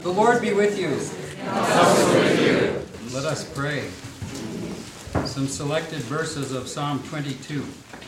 The Lord be with you. Also with you. Let us pray. Some selected verses of Psalm 22.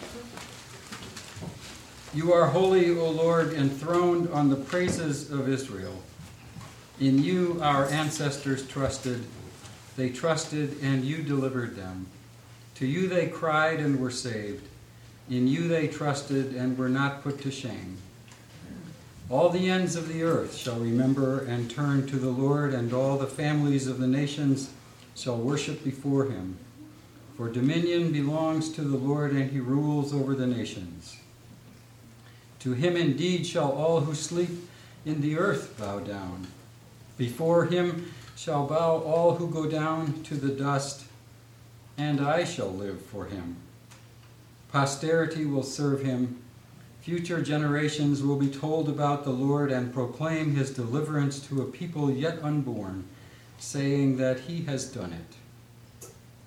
You are holy, O Lord, enthroned on the praises of Israel. In you our ancestors trusted. They trusted, and you delivered them. To you they cried and were saved. In you they trusted and were not put to shame. All the ends of the earth shall remember and turn to the Lord, and all the families of the nations shall worship before him. For dominion belongs to the Lord, and he rules over the nations. To him indeed shall all who sleep in the earth bow down. Before him shall bow all who go down to the dust, and I shall live for him. Posterity will serve him. Future generations will be told about the Lord and proclaim his deliverance to a people yet unborn, saying that he has done it.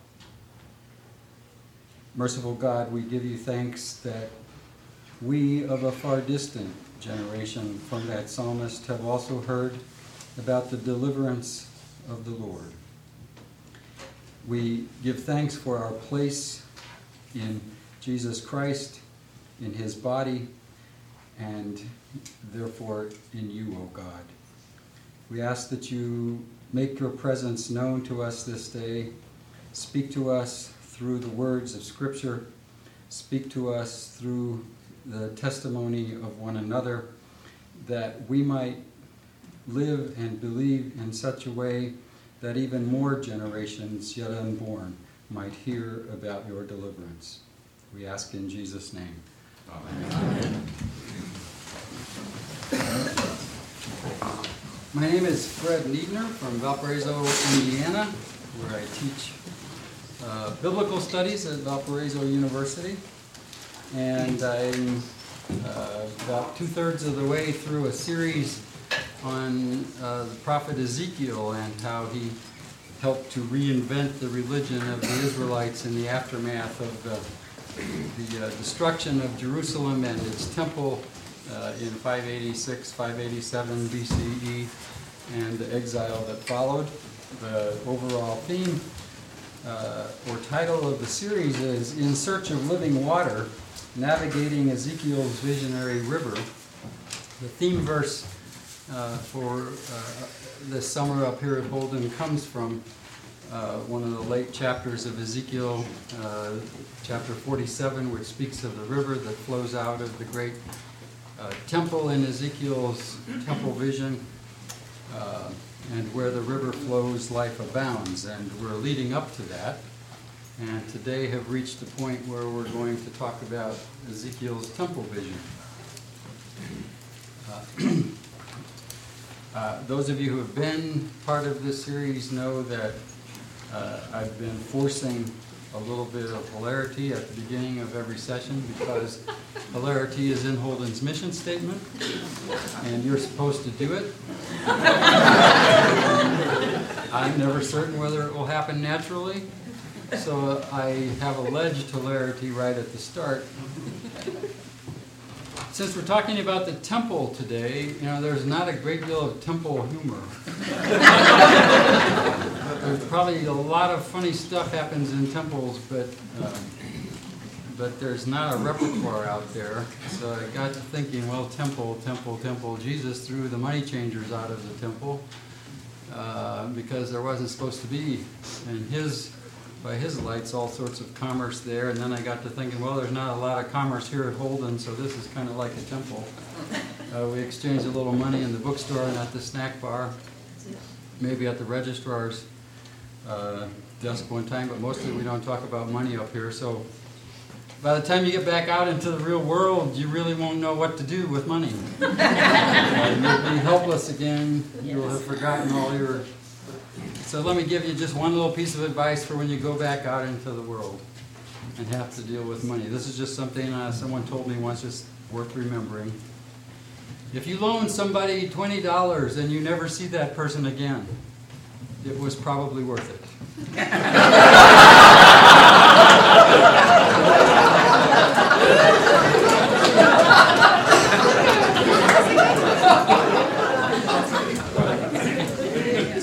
Merciful God, we give you thanks that we of a far distant generation from that psalmist have also heard about the deliverance of the Lord. We give thanks for our place in Jesus Christ, in his body, and therefore in you, O God. We ask that you make your presence known to us this day. Speak to us through the words of Scripture. Speak to us through the testimony of one another, that we might live and believe in such a way that even more generations yet unborn might hear about your deliverance. We ask in Jesus' name. Amen. My name is Fred Niedner from Valparaiso, Indiana, where I teach biblical studies at Valparaiso University. And I'm about 2/3 of the way through a series on the prophet Ezekiel and how he helped to reinvent the religion of the Israelites in the aftermath of the destruction of Jerusalem and its temple in 586, 587 BCE, and the exile that followed. The overall theme or title of the series is In Search of Living Water, Navigating Ezekiel's Visionary River. The theme verse for this summer up here at Holden comes from one of the late chapters of Ezekiel, chapter 47, which speaks of the river that flows out of the great temple in Ezekiel's temple vision, and where the river flows, life abounds. And we're leading up to that, and today have reached the point where we're going to talk about Ezekiel's temple vision. Those of you who have been part of this series know that I've been forcing a little bit of hilarity at the beginning of every session because hilarity is in Holden's mission statement, and you're supposed to do it. I'm never certain whether it will happen naturally, so I have alleged hilarity right at the start. Since we're talking about the temple today, there's not a great deal of temple humor. There's probably a lot of funny stuff happens in temples, but there's not a repertoire out there. So I got to thinking, well, temple. Jesus threw the money changers out of the temple because there wasn't supposed to be, by his lights, all sorts of commerce there. And then I got to thinking, well, there's not a lot of commerce here at Holden, so this is kind of like a temple. We exchanged a little money in the bookstore and at the snack bar, maybe at the registrar's desk one time, but mostly we don't talk about money up here. So by the time you get back out into the real world, you really won't know what to do with money. You'll be helpless again. You'll have forgotten all your... So let me give you just one little piece of advice for when you go back out into the world and have to deal with money. This is just something someone told me once, just worth remembering. If you loan somebody $20 and you never see that person again, it was probably worth it.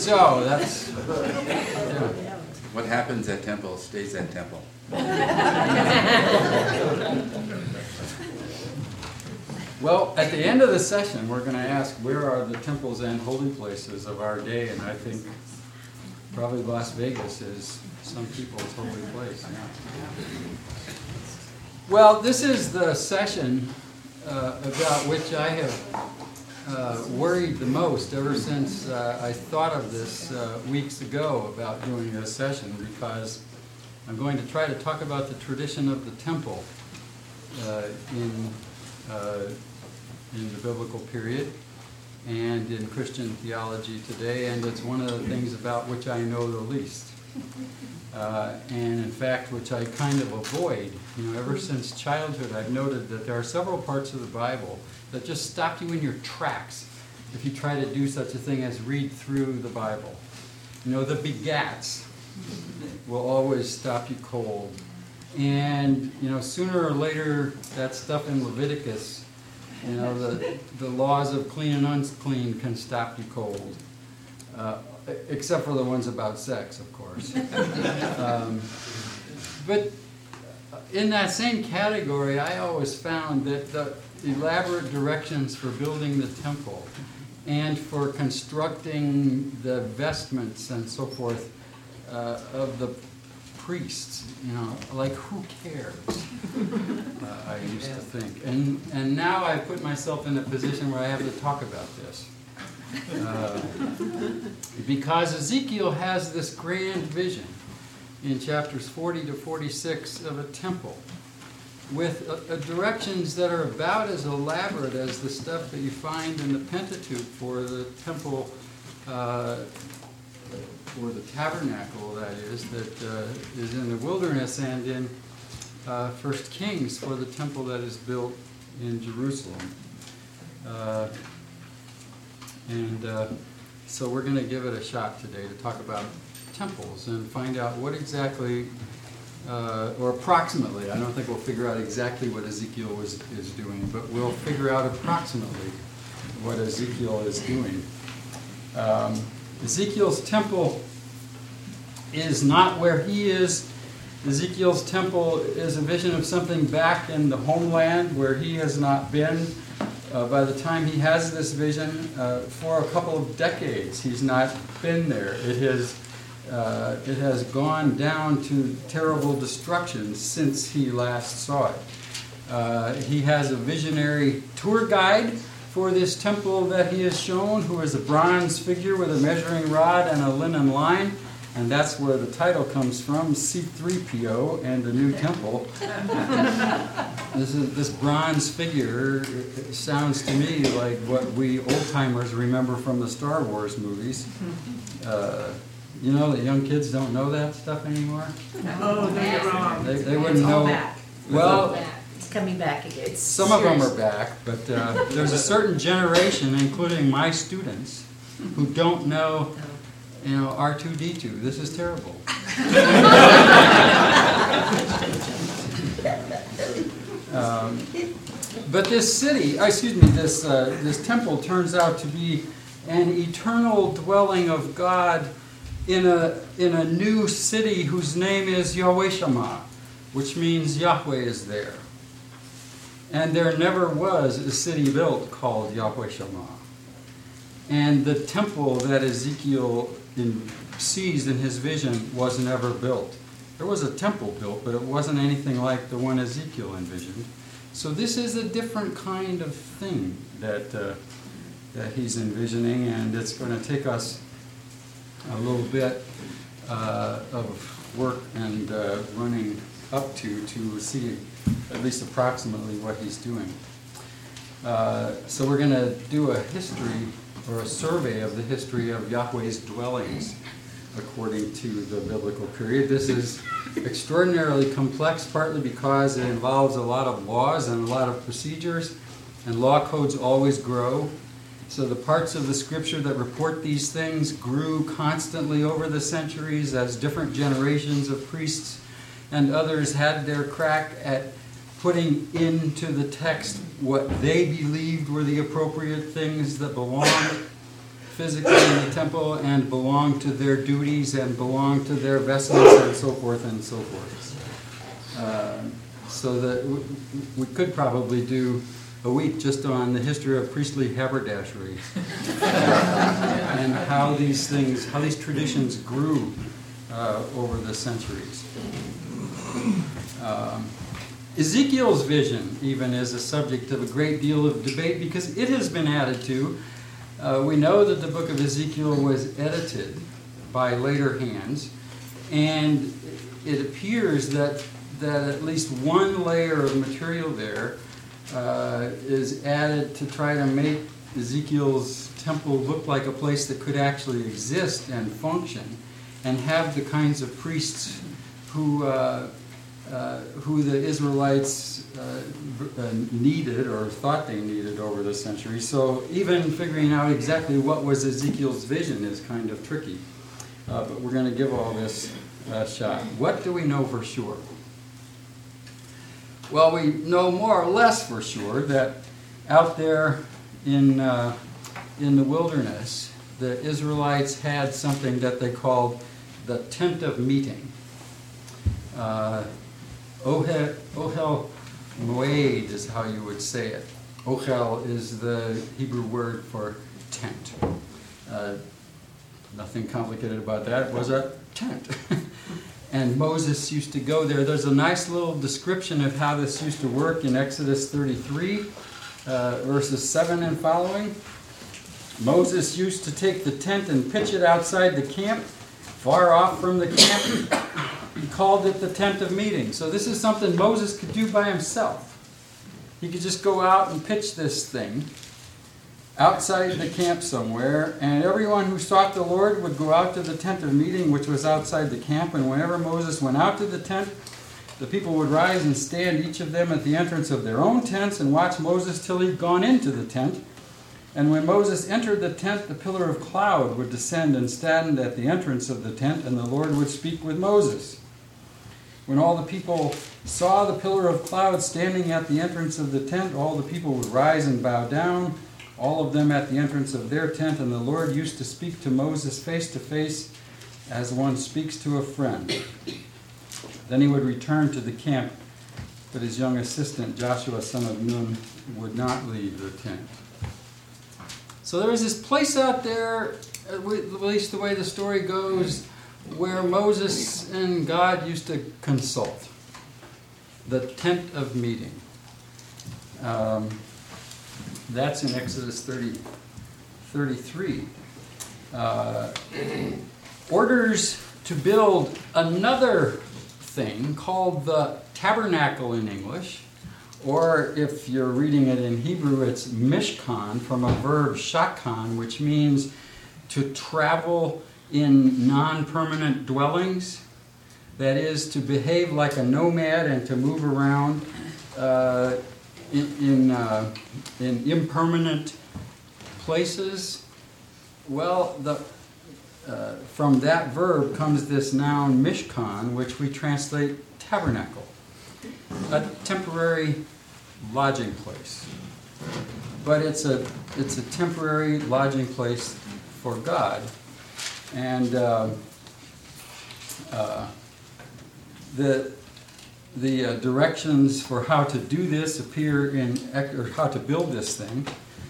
So that's... yeah. What happens at temple stays at temple. Well, at the end of the session, we're going to ask where are the temples and holy places of our day, and I think probably Las Vegas is some people's holy place. Yeah. Well, this is the session about which I have worried the most ever since I thought of this weeks ago about doing this session, because I'm going to try to talk about the tradition of the temple in the biblical period and in Christian theology today, and it's one of the things about which I know the least. And in fact, which I kind of avoid. You know, ever since childhood, I've noted that there are several parts of the Bible that just stop you in your tracks if you try to do such a thing as read through the Bible. You know, the begats will always stop you cold. And, you know, sooner or later, that stuff in Leviticus, you know, the laws of clean and unclean can stop you cold. Except for the ones about sex, of course. But in that same category, I always found that the elaborate directions for building the temple and for constructing the vestments and so forth of the priests, you know, like who cares? I used to think. And now I put myself in a position where I have to talk about this. Because Ezekiel has this grand vision in chapters 40 to 46 of a temple with directions that are about as elaborate as the stuff that you find in the Pentateuch for the temple, or the tabernacle, that is in the wilderness, and in 1 Kings for the temple that is built in Jerusalem. So we're going to give it a shot today to talk about temples and find out what exactly, or approximately, I don't think we'll figure out exactly what Ezekiel is doing, but we'll figure out approximately what Ezekiel is doing. Ezekiel's temple is not where he is. Ezekiel's temple is a vision of something back in the homeland where he has not been. By the time he has this vision, for a couple of decades, he's not been there. It has gone down to terrible destruction since he last saw it. He has a visionary tour guide for this temple that he has shown, who is a bronze figure with a measuring rod and a linen line. And that's where the title comes from, C-3PO and the new temple. This bronze figure sounds to me like what we old-timers remember from the Star Wars movies. You know that young kids don't know that stuff anymore? Oh, no, you're wrong. They wouldn't know. Back. Well, It's coming back again. some of them are back, but there's a certain generation, including my students, who don't know, you know, R2-D2. This is terrible. But this city, this temple turns out to be an eternal dwelling of God in a new city whose name is Yahweh Shammah, which means Yahweh is there. And there never was a city built called Yahweh Shammah. And the temple that Ezekiel sees in his vision was never built. There was a temple built, but it wasn't anything like the one Ezekiel envisioned. So this is a different kind of thing that he's envisioning, and it's going to take us a little bit of work and running up to see at least approximately what he's doing. So we're going to do a history or a survey of the history of Yahweh's dwellings according to the biblical period. This is extraordinarily complex, partly because it involves a lot of laws and a lot of procedures, and law codes always grow. So the parts of the scripture that report these things grew constantly over the centuries as different generations of priests and others had their crack at putting into the text what they believed were the appropriate things that belonged. physically in the temple and belonged to their duties and belonged to their vestments and so forth and so forth. So that we could probably do a week just on the history of priestly haberdashery and how these things, how these traditions grew over the centuries. Ezekiel's vision even is a subject of a great deal of debate because it has been added to. We know that the book of Ezekiel was edited by later hands, and it appears that at least one layer of material there is added to try to make Ezekiel's temple look like a place that could actually exist and function and have the kinds of priests who the Israelites needed or thought they needed over the centuries. So even figuring out exactly what was Ezekiel's vision is kind of tricky. But we're going to give all this a shot. What do we know for sure? Well, we know more or less for sure that out there in the wilderness, the Israelites had something that they called the tent of meeting. Ohel Moed is how you would say it. Ohel is the Hebrew word for tent. Nothing complicated about that. It was a tent. And Moses used to go there. There's a nice little description of how this used to work in Exodus 33, verses 7 and following. Moses used to take the tent and pitch it outside the camp, far off from the camp. He called it the tent of meeting. So this is something Moses could do by himself. He could just go out and pitch this thing outside the camp somewhere, and everyone who sought the Lord would go out to the tent of meeting, which was outside the camp, and whenever Moses went out to the tent, the people would rise and stand, each of them at the entrance of their own tents, and watch Moses till he'd gone into the tent. And when Moses entered the tent, the pillar of cloud would descend and stand at the entrance of the tent, and the Lord would speak with Moses. When all the people saw the pillar of cloud standing at the entrance of the tent, all the people would rise and bow down, all of them at the entrance of their tent, and the Lord used to speak to Moses face to face as one speaks to a friend. Then he would return to the camp, but his young assistant, Joshua son of Nun, would not leave the tent. So there was this place out there, at least the way the story goes, where Moses and God used to consult. The tent of meeting. That's in Exodus 33. Orders to build another thing called the tabernacle in English, or if you're reading it in Hebrew, it's mishkan, from a verb shakan, which means to travel in non-permanent dwellings. That is, to behave like a nomad and to move around in impermanent places. Well, from that verb comes this noun mishkan, which we translate tabernacle, a temporary lodging place. But it's a temporary lodging place for God, and the directions for how to do this appear or how to build this thing,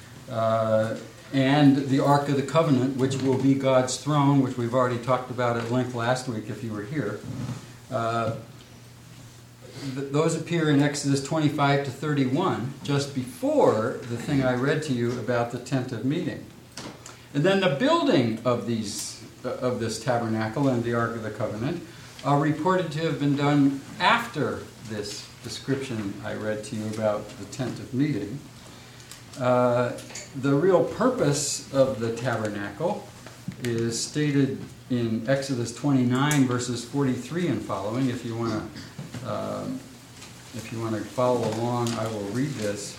and the Ark of the Covenant, which will be God's throne, which we've already talked about at length last week if you were here. Those appear in Exodus 25 to 31, just before the thing I read to you about the tent of meeting. And then the building of this tabernacle and the Ark of the Covenant are reported to have been done after this description I read to you about the tent of meeting. The real purpose of the tabernacle is stated in Exodus 29, verses 43 and following. If you want to follow along, I will read this.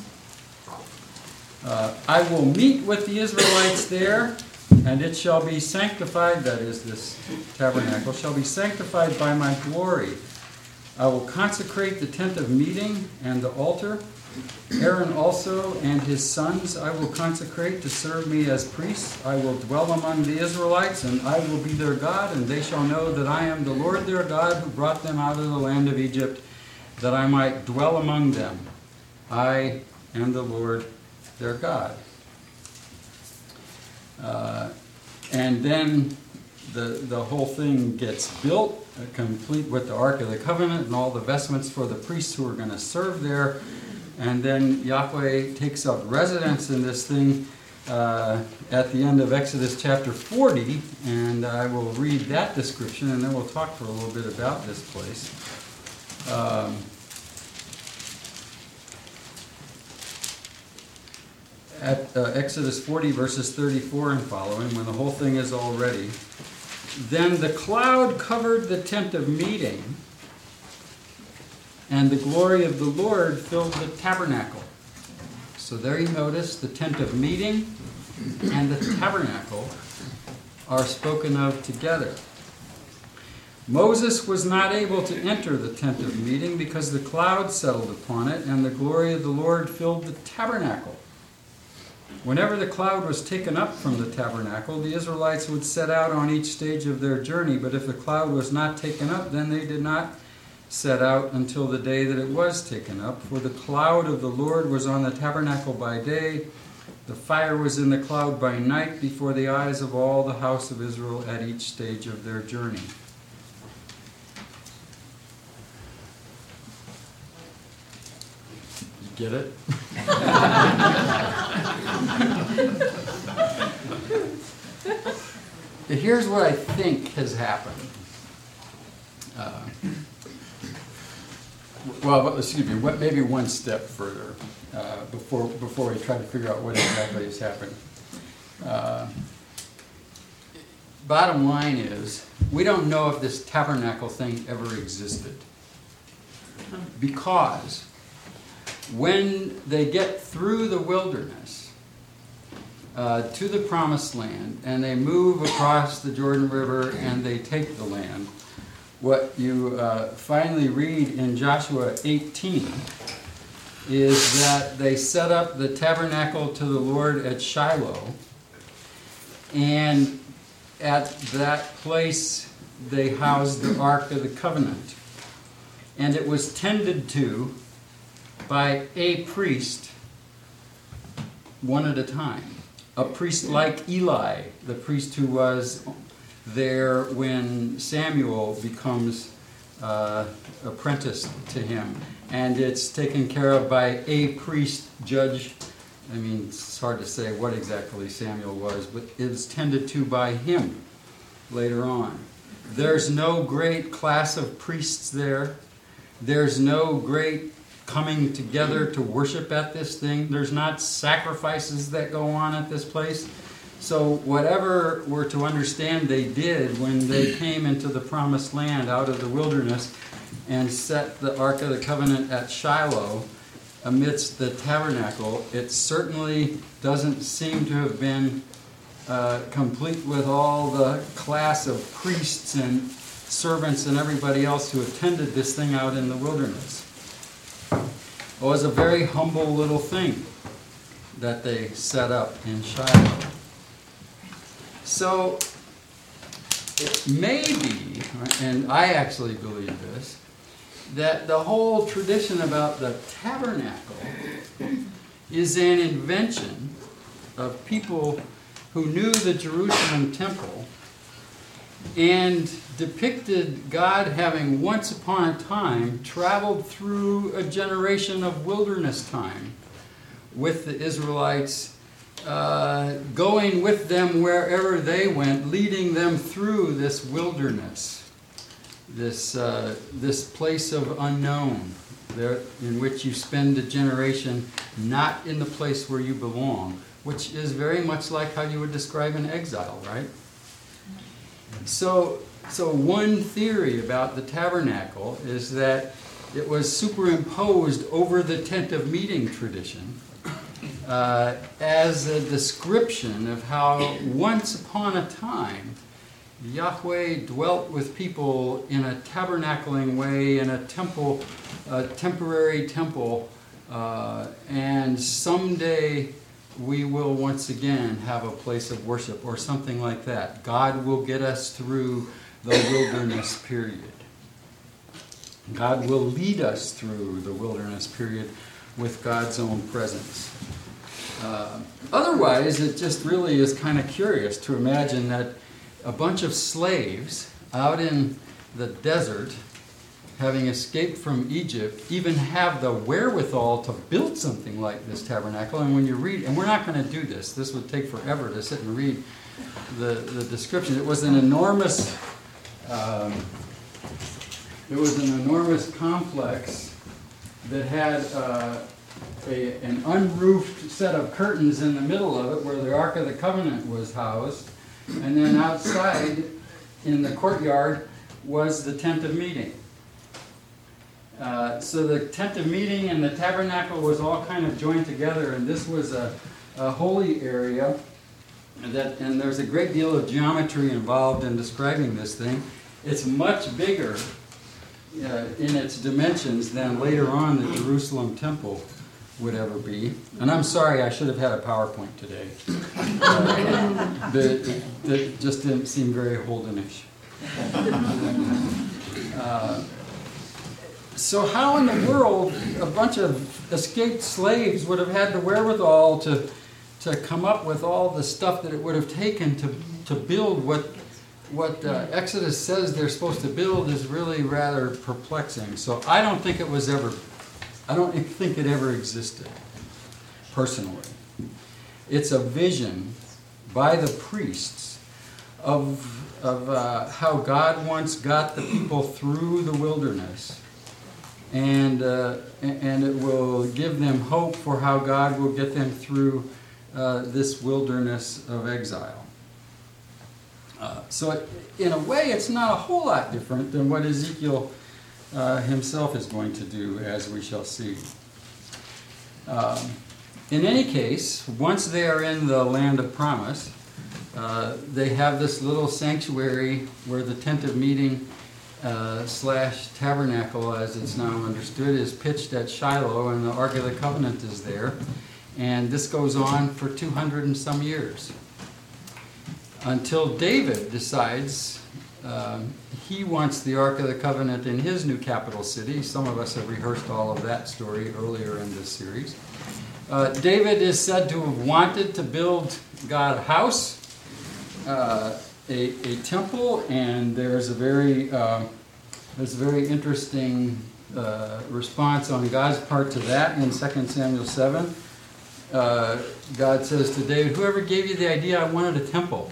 I will meet with the Israelites there, and it shall be sanctified, that is, this tabernacle, shall be sanctified by my glory. I will consecrate the tent of meeting and the altar, Aaron also and his sons I will consecrate to serve me as priests. I will dwell among the Israelites, and I will be their God, and they shall know that I am the Lord their God, who brought them out of the land of Egypt, that I might dwell among them. I am the Lord their God. And then the whole thing gets built, complete with the Ark of the Covenant and all the vestments for the priests who are going to serve there. And then Yahweh takes up residence in this thing at the end of Exodus chapter 40. And I will read that description, and then we'll talk for a little bit about this place. At Exodus 40, verses 34 and following, when the whole thing is all ready. Then the cloud covered the tent of meeting, and the glory of the Lord filled the tabernacle. So there you notice the tent of meeting and the tabernacle are spoken of together. Moses was not able to enter the tent of meeting because the cloud settled upon it, and the glory of the Lord filled the tabernacle. Whenever the cloud was taken up from the tabernacle, the Israelites would set out on each stage of their journey, but if the cloud was not taken up, then they did not set out until the day that it was taken up. For the cloud of the Lord was on the tabernacle by day, the fire was in the cloud by night before the eyes of all the house of Israel at each stage of their journey. Get it? Here's what I think has happened. Maybe one step further before we try to figure out what exactly has happened. Bottom line is, we don't know if this tabernacle thing ever existed. Because when they get through the wilderness to the promised land, and they move across the Jordan River and they take the land, what you finally read in Joshua 18 is that they set up the tabernacle to the Lord at Shiloh, and at that place they housed the Ark of the Covenant, and it was tended to by a priest, one at a time. A priest like Eli, the priest who was there when Samuel becomes apprenticed to him. And it's taken care of by a priest judge. I mean, it's hard to say what exactly Samuel was, but it was tended to by him later on. There's no great class of priests there. There's no great coming together to worship at this thing. There's not sacrifices that go on at this place. So whatever we're to understand they did when they came into the promised land out of the wilderness and set the Ark of the Covenant at Shiloh amidst the tabernacle, it certainly doesn't seem to have been complete with all the class of priests and servants and everybody else who attended this thing out in the wilderness. It was a very humble little thing that they set up in Shiloh. So it may be, and I actually believe this, that the whole tradition about the tabernacle is an invention of people who knew the Jerusalem temple and depicted God having once upon a time traveled through a generation of wilderness time with the Israelites, going with them wherever they went, leading them through this wilderness, this place of unknown, there in which you spend a generation not in the place where you belong, which is very much like how you would describe an exile, right? So one theory about the tabernacle is that it was superimposed over the tent of meeting tradition as a description of how once upon a time Yahweh dwelt with people in a tabernacling way in a temple, a temporary temple And someday we will once again have a place of worship or something like that. God will get us through the wilderness period. God will lead us through the wilderness period with God's own presence. Otherwise, it just really is kind of curious to imagine that a bunch of slaves out in the desert, having escaped from Egypt, even have the wherewithal to build something like this tabernacle. And when you read, and we're not going to do this, this would take forever to sit and read the description. It was an enormous complex that had an unroofed set of curtains in the middle of it where the Ark of the Covenant was housed. And then outside in the courtyard was the tent of meeting. So the tent of meeting and the tabernacle was all kind of joined together, and this was a holy area. And there's a great deal of geometry involved in describing this thing. It's much bigger in its dimensions than later on the Jerusalem temple would ever be. And I'm sorry, I should have had a PowerPoint today. That just didn't seem very Holdenish. So how in the world a bunch of escaped slaves would have had the wherewithal to come up with all the stuff that it would have taken to build what Exodus says they're supposed to build is really rather perplexing. So I don't think it ever existed, personally. It's a vision by the priests of how God once got the people through the wilderness. And it will give them hope for how God will get them through this wilderness of exile. So in a way, it's not a whole lot different than what Ezekiel himself is going to do, as we shall see. In any case, once they are in the land of promise, they have this little sanctuary where the tent of meeting / tabernacle, as it's now understood, is pitched at Shiloh, and the Ark of the Covenant is there. And this goes on for 200 and some years, until David decides he wants the Ark of the Covenant in his new capital city. Some of us have rehearsed all of that story earlier in this series. David is said to have wanted to build God a house, a temple, and there's a very interesting response on God's part to that in 2 Samuel 7. God says to David, "Whoever gave you the idea I wanted a temple?"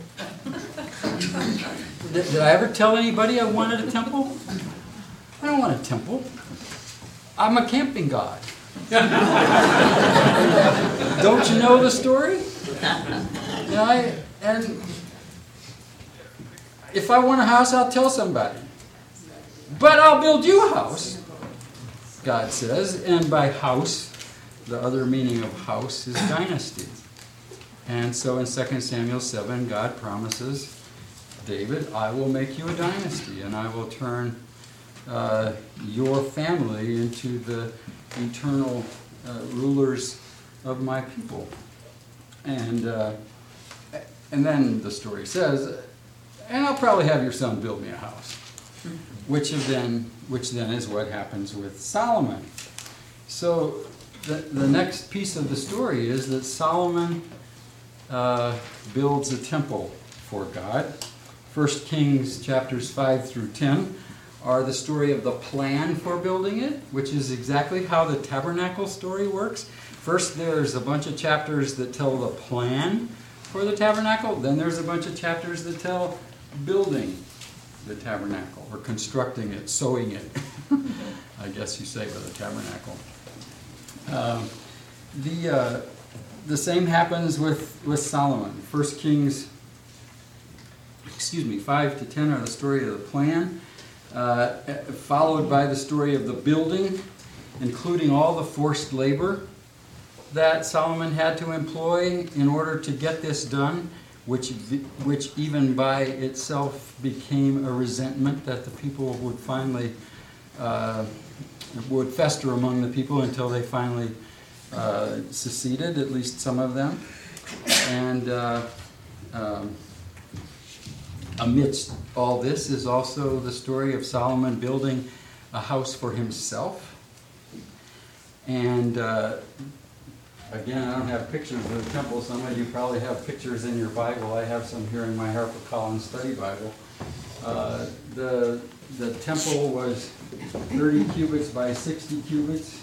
Did I ever tell anybody I wanted a temple? I don't want a temple. I'm a camping god. Don't you know the story? And if I want a house, I'll tell somebody. But I'll build you a house, God says. And by house, the other meaning of house is dynasty. And so in 2 Samuel 7, God promises David, I will make you a dynasty, and I will turn your family into the eternal rulers of my people. And then the story says, and I'll probably have your son build me a house, which then is what happens with Solomon. So the next piece of the story is that Solomon builds a temple for God. 1 Kings chapters 5 through 10 are the story of the plan for building it, which is exactly how the tabernacle story works. First, there's a bunch of chapters that tell the plan for the tabernacle. Then there's a bunch of chapters that tell building the tabernacle, or constructing it, sewing it, I guess you say, with a tabernacle. The same happens with Solomon. 1 Kings 5 to 10 are the story of the plan, followed by the story of the building, including all the forced labor that Solomon had to employ in order to get this done, which even by itself became a resentment that the people would finally would fester among the people until they finally seceded, at least some of them. And amidst all this is also the story of Solomon building a house for himself. And again, I don't have pictures of the temple. Some of you probably have pictures in your Bible. I have some here in my HarperCollins Study Bible. The temple was 30 cubits by 60 cubits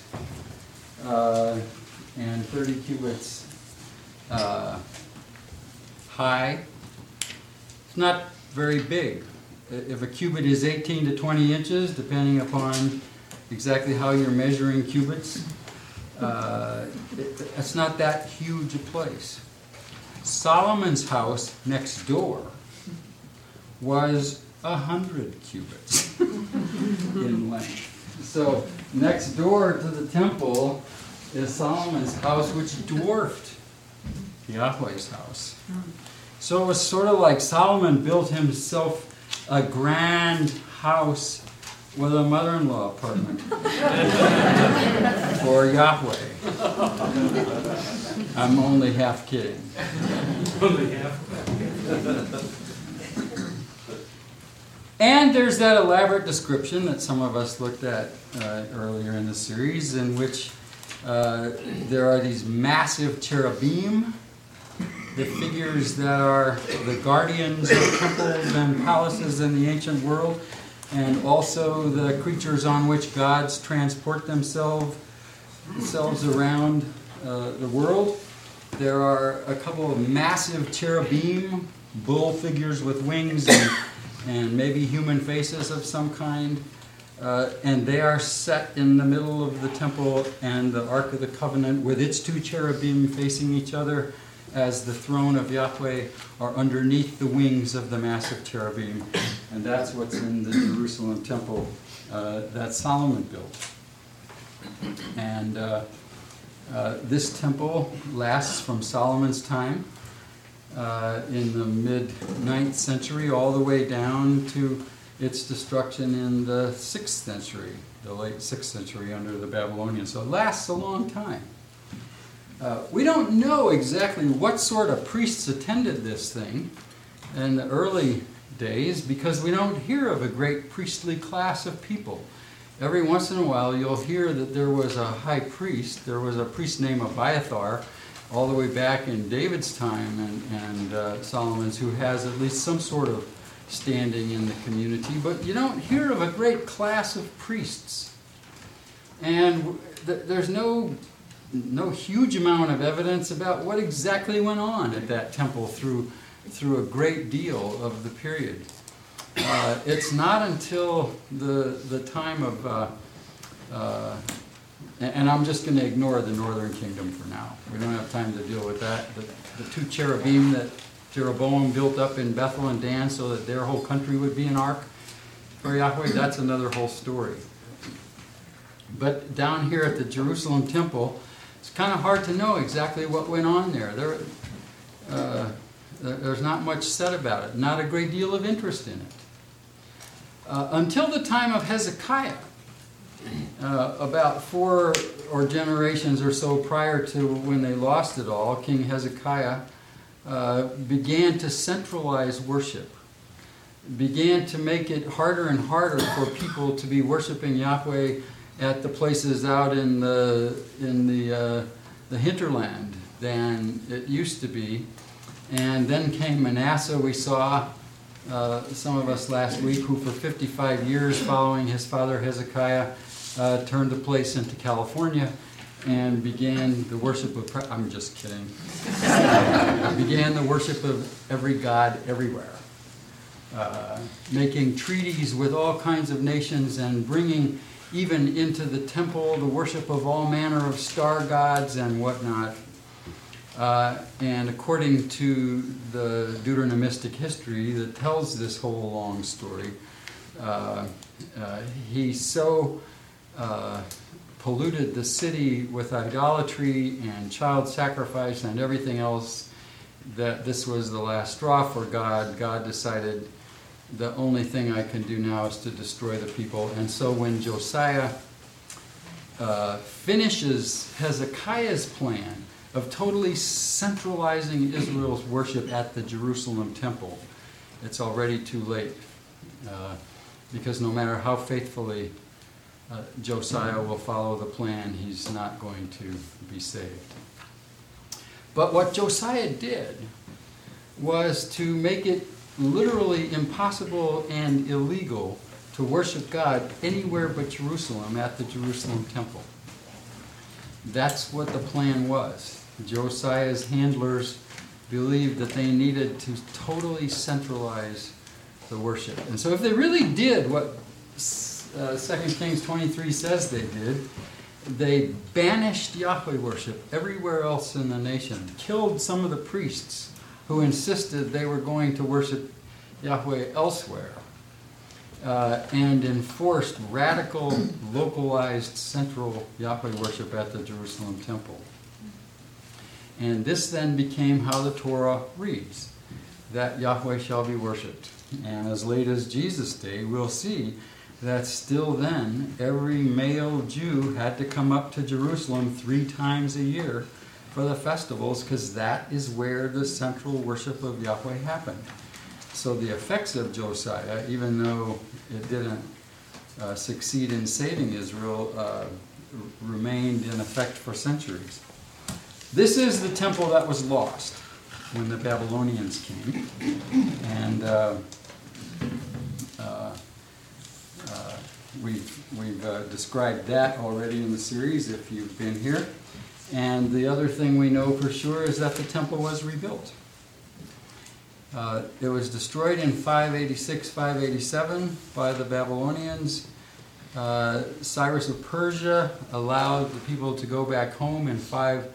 and 30 cubits high. It's not very big. If a cubit is 18 to 20 inches, depending upon exactly how you're measuring cubits, it's not that huge a place. Solomon's house next door was 100 cubits in length. So next door to the temple is Solomon's house, which dwarfed Yahweh's house. So it was sort of like Solomon built himself a grand house with a mother-in-law apartment for Yahweh. I'm only half kidding. Only half. And there's that elaborate description that some of us looked at earlier in the series, in which there are these massive cherubim, the figures that are the guardians of temples and palaces in the ancient world, and also the creatures on which gods transport themselves around the world. There are a couple of massive cherubim, bull figures with wings and maybe human faces of some kind. And they are set in the middle of the temple and the Ark of the Covenant with its two cherubim facing each other as the throne of Yahweh are underneath the wings of the massive cherubim. And that's what's in the Jerusalem temple that Solomon built. And this temple lasts from Solomon's time in the mid-9th century all the way down to its destruction in the 6th century, the late 6th century under the Babylonians. So it lasts a long time. We don't know exactly what sort of priests attended this thing in the early days because we don't hear of a great priestly class of people. Every once in a while you'll hear that there was a high priest. There was a priest named Abiathar all the way back in David's time and Solomon's, who has at least some sort of standing in the community. But you don't hear of a great class of priests. And there's no huge amount of evidence about what exactly went on at that temple through a great deal of the period. It's not until the time of, and I'm just going to ignore the northern kingdom for now. We don't have time to deal with that. The two cherubim that Jeroboam built up in Bethel and Dan so that their whole country would be an ark for Yahweh, that's another whole story. But down here at the Jerusalem temple, it's kind of hard to know exactly what went on there. There's not much said about it. Not a great deal of interest in it. Until the time of Hezekiah, about 4 generations or so prior to when they lost it all, King Hezekiah began to centralize worship, began to make it harder and harder for people to be worshiping Yahweh at the places out in the hinterland than it used to be. And then came Manasseh. We saw some of us last week who for 55 years following his father Hezekiah turned the place into California and began the worship of, I'm just kidding, began the worship of every god everywhere. Making treaties with all kinds of nations and bringing even into the temple the worship of all manner of star gods and whatnot. And according to the Deuteronomistic history that tells this whole long story, he so polluted the city with idolatry and child sacrifice and everything else that this was the last straw for God. God decided the only thing I can do now is to destroy the people. And so when Josiah finishes Hezekiah's plan of totally centralizing Israel's worship at the Jerusalem temple, it's already too late. Because no matter how faithfully Josiah will follow the plan, he's not going to be saved. But what Josiah did was to make it literally impossible and illegal to worship God anywhere but Jerusalem, at the Jerusalem temple. That's what the plan was. Josiah's handlers believed that they needed to totally centralize the worship. And so if they really did what 2 Kings 23 says they did, they banished Yahweh worship everywhere else in the nation, killed some of the priests who insisted they were going to worship Yahweh elsewhere, and enforced radical, localized, central Yahweh worship at the Jerusalem temple. And this then became how the Torah reads, that Yahweh shall be worshipped. And as late as Jesus' day, we'll see that still then, every male Jew had to come up to Jerusalem 3 times a year for the festivals, because that is where the central worship of Yahweh happened. So the effects of Josiah, even though it didn't succeed in saving Israel, remained in effect for centuries. This is the temple that was lost when the Babylonians came. And we've described that already in the series if you've been here. And the other thing we know for sure is that the temple was rebuilt. It was destroyed in 586, 587 by the Babylonians. Cyrus of Persia allowed the people to go back home in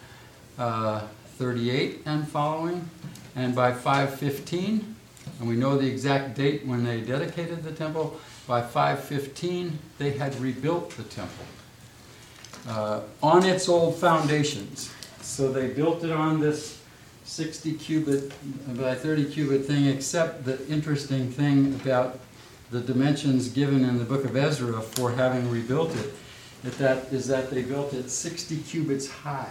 538 and following. And by 515, and we know the exact date when they dedicated the temple, by 515 they had rebuilt the temple on its old foundations. So they built it on this 60 cubit by 30 cubit thing, except the interesting thing about the dimensions given in the book of Ezra for having rebuilt it is that they built it 60 cubits high.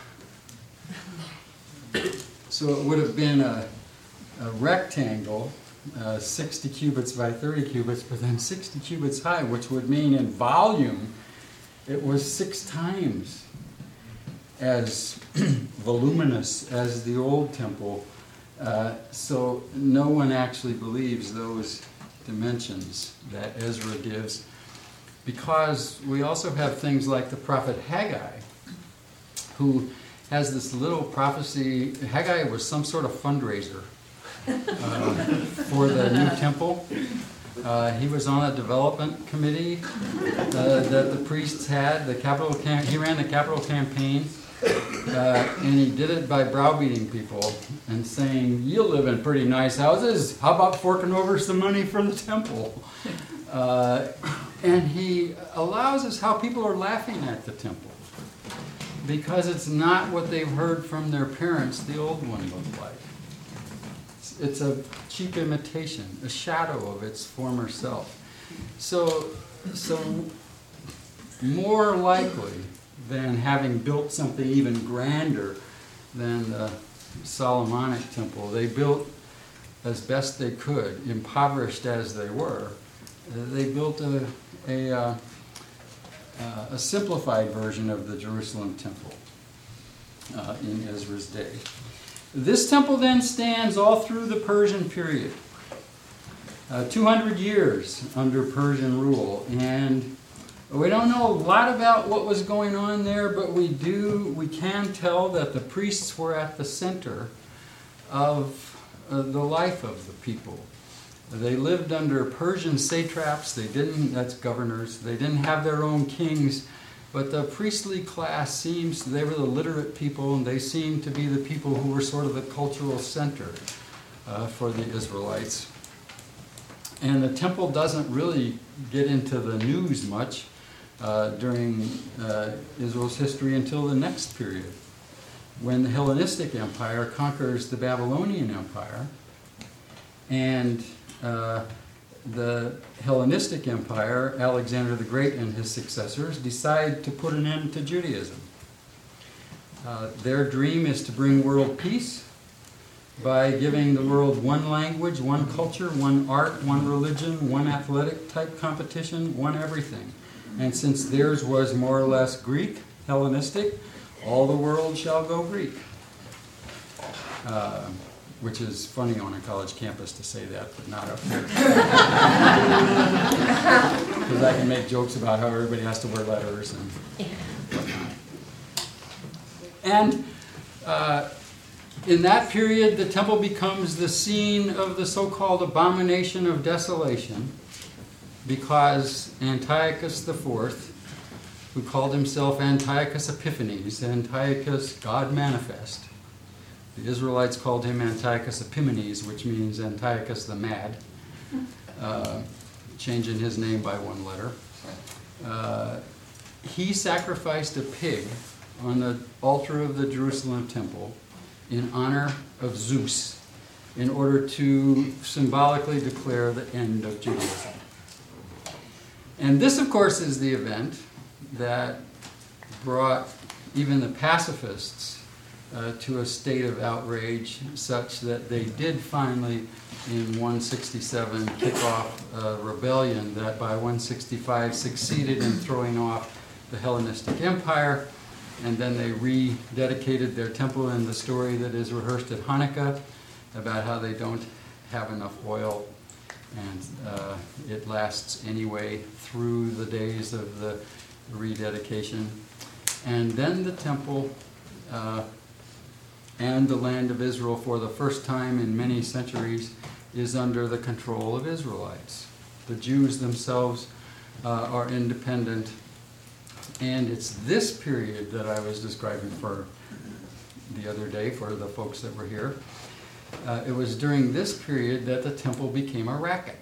So it would have been a rectangle, 60 cubits by 30 cubits, but then 60 cubits high, which would mean in volume it was 6 times as voluminous as the old temple. So no one actually believes those dimensions that Ezra gives, because we also have things like the prophet Haggai, who has this little prophecy. Haggai was some sort of fundraiser for the new temple. He was on a development committee that the priests had. He ran the capital campaign, and he did it by browbeating people and saying, "You live in pretty nice houses. How about forking over some money for the temple?" And he allows us how people are laughing at the temple, because it's not what they've heard from their parents the old one looked like. It's a cheap imitation, a shadow of its former self. So more likely than having built something even grander than the Solomonic temple, they built as best they could, impoverished as they were. They built a simplified version of the Jerusalem temple in Ezra's day. This temple then stands all through the Persian period, 200 years under Persian rule, and we don't know a lot about what was going on there, but we can tell that the priests were at the center of the life of the people. They lived under Persian satraps. That's governors. They didn't have their own kings. But the priestly class they were the literate people, and they seemed to be the people who were sort of the cultural center for the Israelites. And the temple doesn't really get into the news much during Israel's history until the next period, when the Hellenistic Empire conquers the Babylonian Empire, and the Hellenistic Empire, Alexander the Great and his successors, decide to put an end to Judaism. Their dream is to bring world peace by giving the world one language, one culture, one art, one religion, one athletic type competition, one everything. And since theirs was more or less Greek, Hellenistic, all the world shall go Greek. Which is funny on a college campus to say that, but not up here. Because I can make jokes about how everybody has to wear letters and whatnot. And in that period, the temple becomes the scene of the so-called abomination of desolation, because Antiochus IV, who called himself Antiochus Epiphanes, Antiochus God Manifest, the Israelites called him Antiochus Epimanes, which means Antiochus the Mad, changing his name by one letter. He sacrificed a pig on the altar of the Jerusalem temple in honor of Zeus, in order to symbolically declare the end of Judaism. And this, of course, is the event that brought even the pacifists to a state of outrage, such that they did finally, in 167, kick off a rebellion that by 165 succeeded in throwing off the Hellenistic Empire, and then they rededicated their temple in the story that is rehearsed at Hanukkah about how they don't have enough oil, and it lasts anyway through the days of the rededication. And then the temple and the land of Israel, for the first time in many centuries, is under the control of Israelites. The Jews themselves are independent, and it's this period that I was describing for the other day for the folks that were here. It was during this period that the temple became a racket.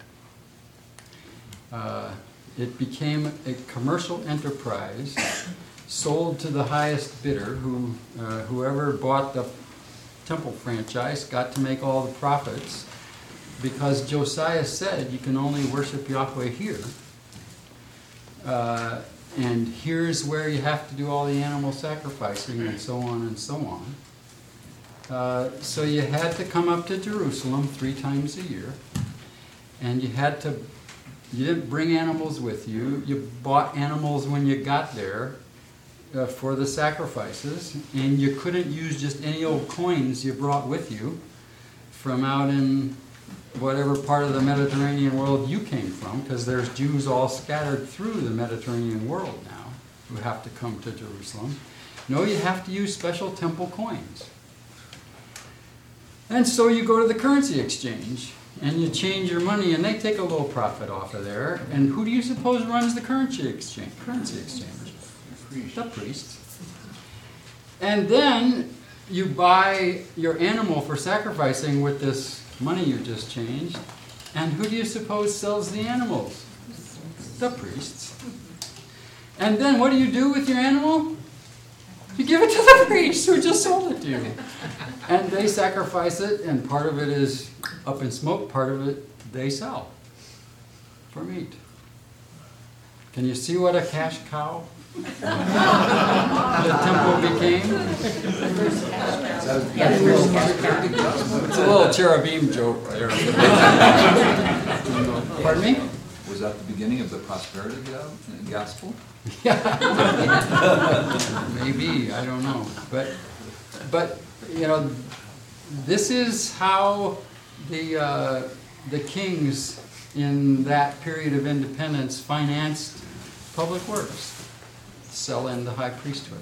It became a commercial enterprise sold to the highest bidder, whoever bought the temple franchise got to make all the profits, because Josiah said you can only worship Yahweh here. And here's where you have to do all the animal sacrificing, and so on and so on. So you had to come up to Jerusalem 3 times a year, and you didn't bring animals with you. You bought animals when you got there for the sacrifices, and you couldn't use just any old coins you brought with you from out in whatever part of the Mediterranean world you came from, because there's Jews all scattered through the Mediterranean world now who have to come to Jerusalem. No, you have to use special temple coins. And so you go to the currency exchange and you change your money, and they take a little profit off of there. And who do you suppose runs the currency exchange? The priests. And then you buy your animal for sacrificing with this money you just changed. And who do you suppose sells the animals? The priests. And then what do you do with your animal? You give it to the priests who just sold it to you. And they sacrifice it, and part of it is up in smoke, part of it they sell for meat. Can you see what a cash cow the temple became? It's a little cherubim joke there. Pardon me? Was that the beginning of the prosperity gospel? Maybe, I don't know. But you know, this is how the kings in that period of independence financed public works. Sell in the high priesthood.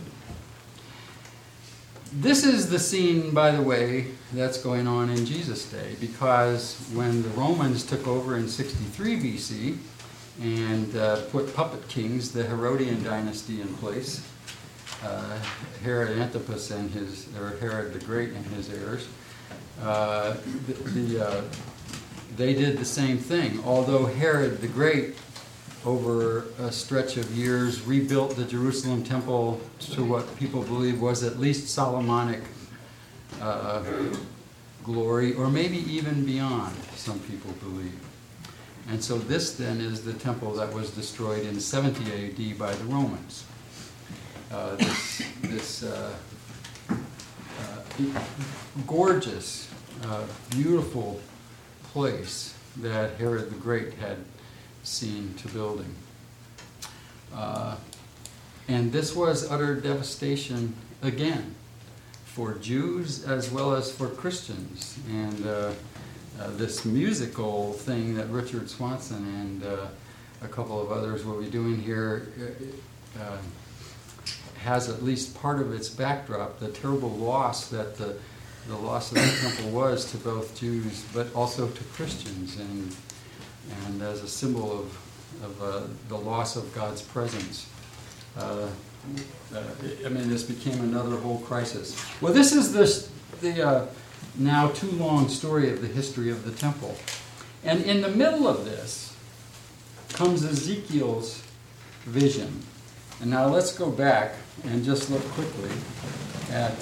This is the scene, by the way, that's going on in Jesus' day, because when the Romans took over in 63 BC and put puppet kings, the Herodian dynasty, in place, Herod Antipas and Herod the Great and his heirs, they did the same thing. Although Herod the Great, over a stretch of years, rebuilt the Jerusalem temple to what people believe was at least Solomonic glory, or maybe even beyond, some people believe. And so this then is the temple that was destroyed in 70 AD by the Romans. This gorgeous, beautiful place that Herod the Great had seen to building. And this was utter devastation again for Jews as well as for Christians. And this musical thing that Richard Swanson and a couple of others will be doing here has at least part of its backdrop, the terrible loss that the loss of the temple was to both Jews but also to Christians, and as a symbol of the loss of God's presence. This became another whole crisis. Well, this is the now too long story of the history of the temple. And in the middle of this comes Ezekiel's vision. And now let's go back and just look quickly at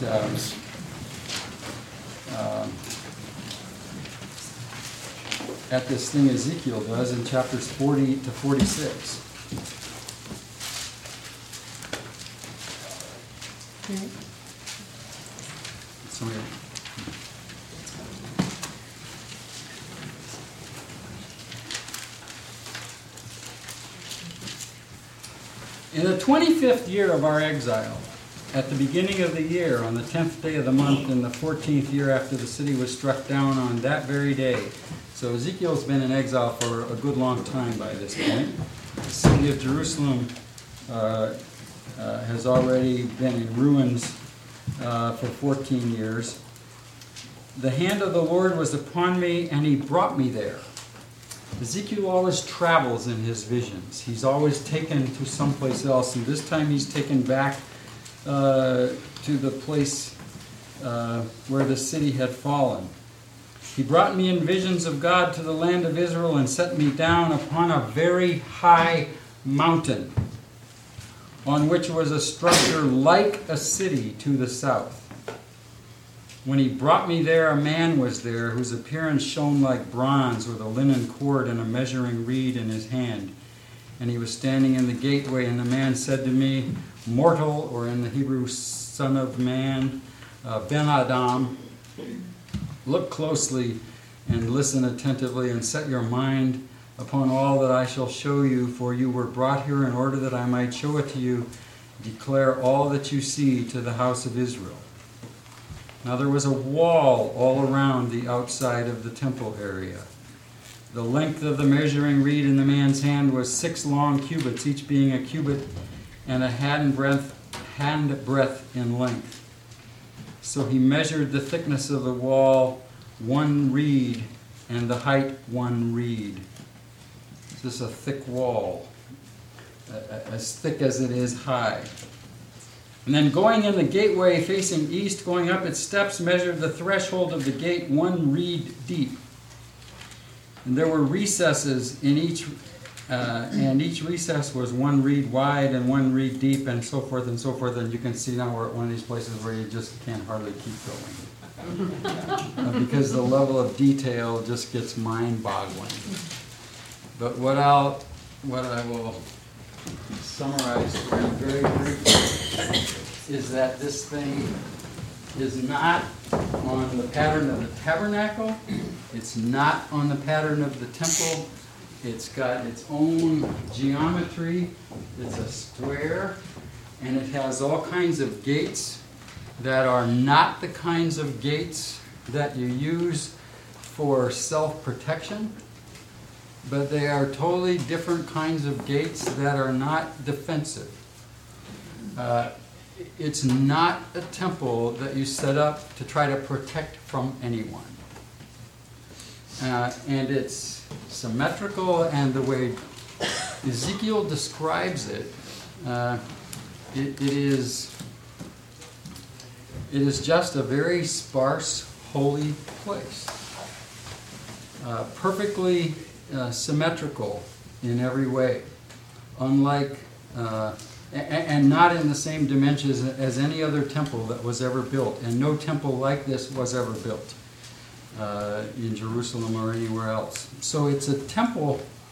this thing Ezekiel does in chapters 40 to 46. Okay. Somebody- In the 25th year of our exile, at the beginning of the year, on the 10th day of the month, in the 14th year after the city was struck down on that very day. So Ezekiel's been in exile for a good long time by this point. The city of Jerusalem has already been in ruins for 14 years. The hand of the Lord was upon me, and he brought me there. Ezekiel always travels in his visions. He's always taken to someplace else, and this time he's taken back to the place where the city had fallen. He brought me in visions of God to the land of Israel and set me down upon a very high mountain, on which was a structure like a city to the south. When he brought me there, a man was there whose appearance shone like bronze, with a linen cord and a measuring reed in his hand. And he was standing in the gateway, and the man said to me, "Mortal," or in the Hebrew, son of man, Ben Adam, "look closely and listen attentively, and set your mind upon all that I shall show you, for you were brought here in order that I might show it to you. Declare all that you see to the house of Israel." Now there was a wall all around the outside of the temple area. The length of the measuring reed in the man's hand was 6 long cubits, each being a cubit and a hand breadth in length. So he measured the thickness of the wall 1 reed, and the height 1 reed. This is a thick wall, as thick as it is high. And then going in the gateway facing east, going up its steps, measured the threshold of the gate 1 reed deep. And there were recesses in each, and each recess was 1 reed wide and 1 reed deep, and so forth and so forth. And you can see now we're at one of these places where you just can't hardly keep going. Because the level of detail just gets mind-boggling. But what I will summarize very briefly is that this thing is not on the pattern of the tabernacle. It's not on the pattern of the temple. It's got its own geometry. It's a square, and it has all kinds of gates that are not the kinds of gates that you use for self-protection, but they are totally different kinds of gates that are not defensive. It's not a temple that you set up to try to protect from anyone. And it's symmetrical, and the way Ezekiel describes it, it is just a very sparse, holy place. Perfectly symmetrical in every way, unlike and not in the same dimensions as any other temple that was ever built, and no temple like this was ever built in Jerusalem or anywhere else. So it's a temple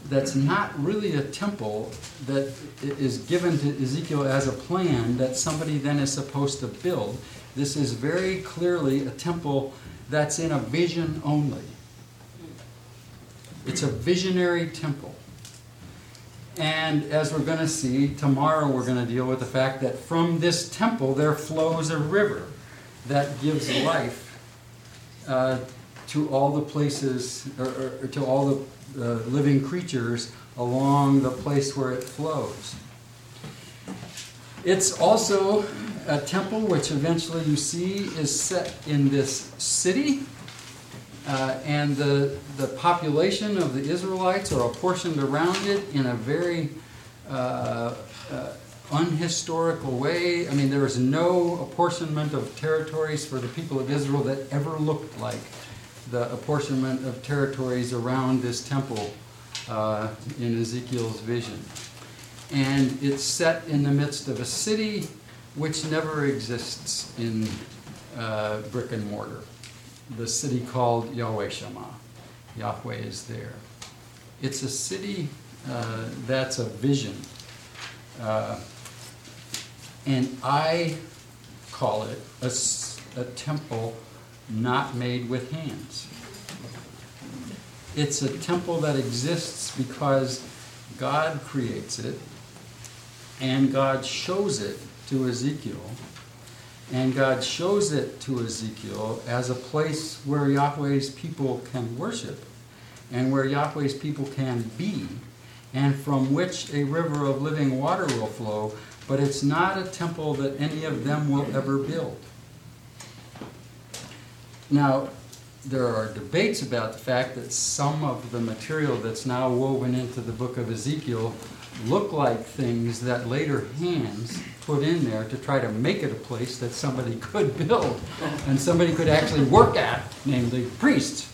that's not really a temple that is given to Ezekiel as a plan that somebody then is supposed to build. This is very clearly a temple that's in a vision only. It's a visionary temple. And as we're going to see, tomorrow we're going to deal with the fact that from this temple there flows a river that gives life to all the places, or to all the living creatures along the place where it flows. It's also a temple which eventually you see is set in this city, and the population of the Israelites are apportioned around it in a very unhistorical way. I mean, there is no apportionment of territories for the people of Israel that ever looked like the apportionment of territories around this temple in Ezekiel's vision. And it's set in the midst of a city which never exists in brick and mortar. The city called Yahweh Shammah. Yahweh is there. It's a city that's a vision. And I call it a temple not made with hands. It's a temple that exists because God creates it, and God shows it to Ezekiel, and God shows it to Ezekiel as a place where Yahweh's people can worship, and where Yahweh's people can be, and from which a river of living water will flow, but it's not a temple that any of them will ever build. Now, there are debates about the fact that some of the material that's now woven into the book of Ezekiel look like things that later hands put in there to try to make it a place that somebody could build and somebody could actually work at, namely priests.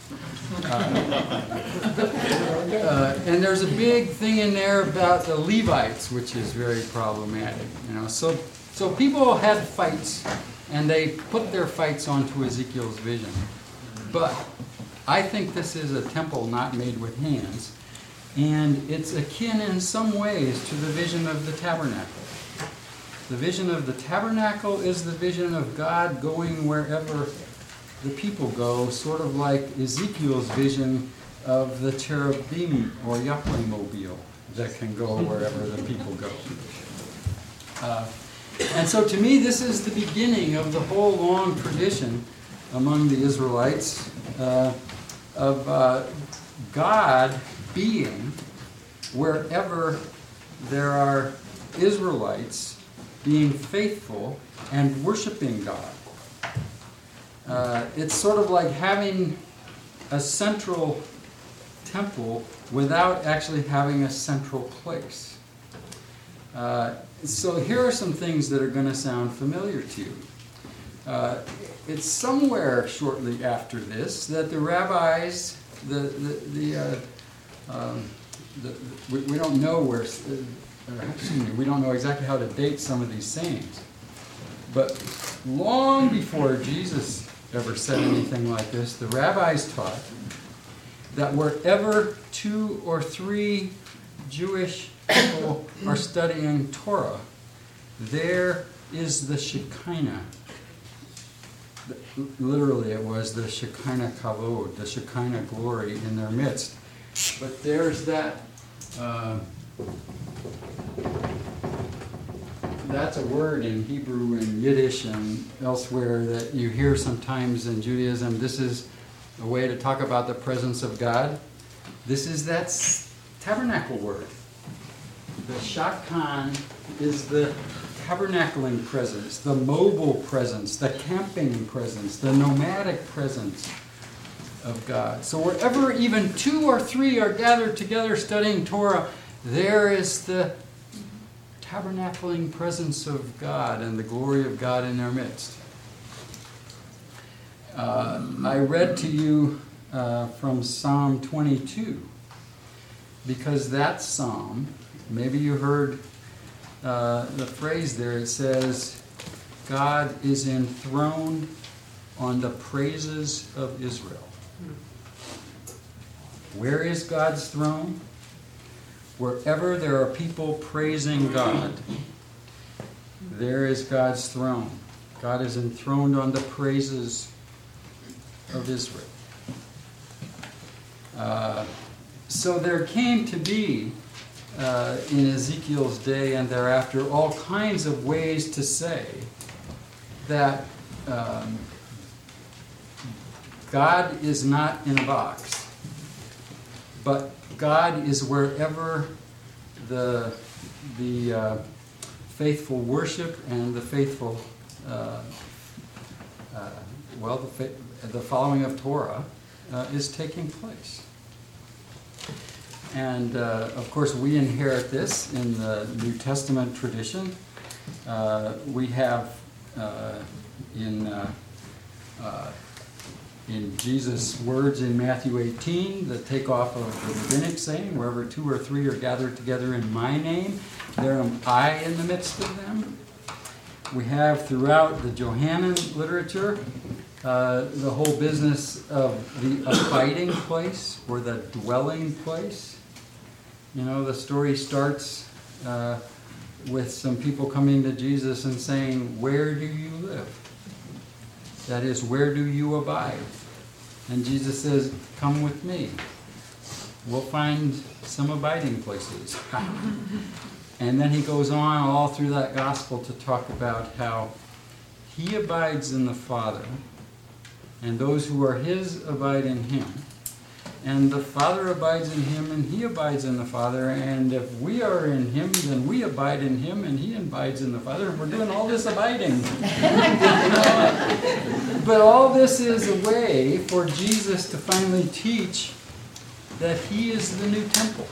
And there's a big thing in there about the Levites, which is very problematic. So people had fights, and they put their fights onto Ezekiel's vision. But I think this is a temple not made with hands, and it's akin in some ways to the vision of the tabernacle. The vision of the tabernacle is the vision of God going wherever the people go, sort of like Ezekiel's vision of the cherubim or Yahweh mobile that can go wherever the people go. And so to me, this is the beginning of the whole long tradition among the Israelites of God being wherever there are Israelites being faithful and worshiping God. It's sort of like having a central temple without actually having a central place. So here are some things that are going to sound familiar to you. It's somewhere shortly after this that the rabbis, we don't know where, we don't know exactly how to date some of these sayings. But long before Jesus ever said anything like this, the rabbis taught that wherever 2 or 3 Jewish people are studying Torah, there is the Shekinah. Literally, it was the Shekinah Kavod, the Shekinah glory in their midst. But there's that, that's a word in Hebrew and Yiddish and elsewhere that you hear sometimes in Judaism. This is a way to talk about the presence of God. This is that tabernacle word. The Shakan is the tabernacling presence, the mobile presence, the camping presence, the nomadic presence of God. So wherever even 2 or 3 are gathered together studying Torah, there is the tabernacling presence of God and the glory of God in their midst. I read to you from Psalm 22, because that psalm, maybe you heard the phrase there, it says, God is enthroned on the praises of Israel. Where is God's throne? Wherever there are people praising God, there is God's throne. God is enthroned on the praises of Israel. So there came to be, in Ezekiel's day and thereafter, all kinds of ways to say that God is not in a box, but God is wherever the faithful worship and the faithful, the following of Torah is taking place. And of course, we inherit this in the New Testament tradition. We have in Jesus' words in Matthew 18, the takeoff of the rabbinic saying, wherever 2 or 3 are gathered together in my name, there am I in the midst of them. We have throughout the Johannine literature the whole business of the abiding place or the dwelling place. You know, the story starts with some people coming to Jesus and saying, "Where do you live?" That is, where do you abide? And Jesus says, "Come with me. We'll find some abiding places." And then he goes on all through that gospel to talk about how he abides in the Father, and those who are his abide in him. And the Father abides in him, and he abides in the Father. And if we are in him, then we abide in him, and he abides in the Father. And we're doing all this abiding. But all this is a way for Jesus to finally teach that he is the new temple.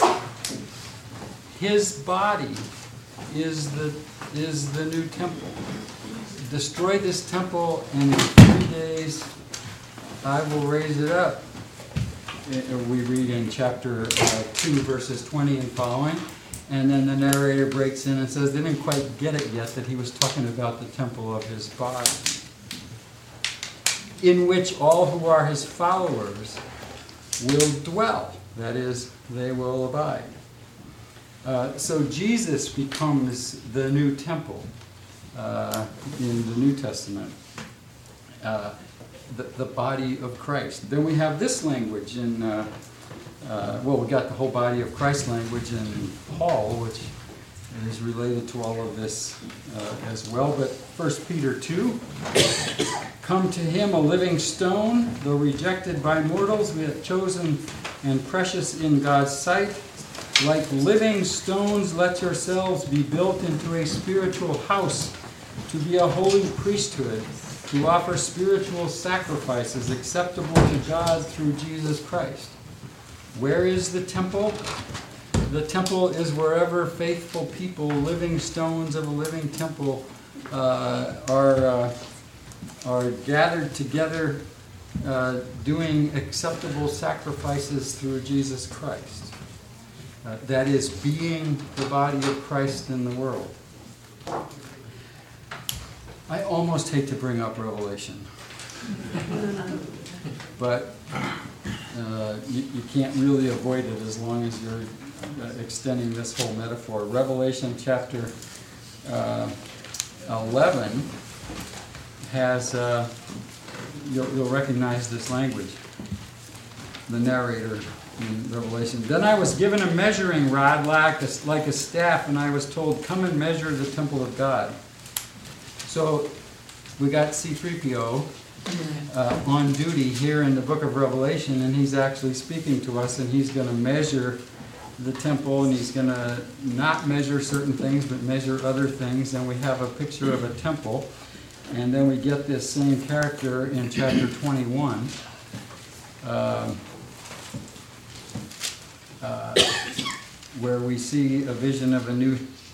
His body is the new temple. Destroy this temple, and in 3 days I will raise it up. We read in chapter 2, verses 20 and following. And then the narrator breaks in and says they didn't quite get it yet, that he was talking about the temple of his body, in which all who are his followers will dwell. That is, they will abide. So Jesus becomes the new temple in the New Testament. The body of Christ. Then we have this language in, we got the whole body of Christ language in Paul, which is related to all of this as well. But 1 Peter 2, come to him a living stone, though rejected by mortals, we have chosen and precious in God's sight. Like living stones, let yourselves be built into a spiritual house, to be a holy priesthood, to offer spiritual sacrifices acceptable to God through Jesus Christ. Where is the temple? The temple is wherever faithful people, living stones of a living temple, are gathered together doing acceptable sacrifices through Jesus Christ. That is, being the body of Christ in the world. I almost hate to bring up Revelation, but you can't really avoid it as long as you're extending this whole metaphor. Revelation chapter 11 has, you'll recognize this language, the narrator in Revelation. Then I was given a measuring rod like a staff, and I was told, come and measure the temple of God. So we got C-3PO on duty here in the book of Revelation, and he's actually speaking to us, and he's going to measure the temple, and he's going to not measure certain things, but measure other things. And we have a picture of a temple, and then we get this same character in chapter 21. Where we see a vision of a new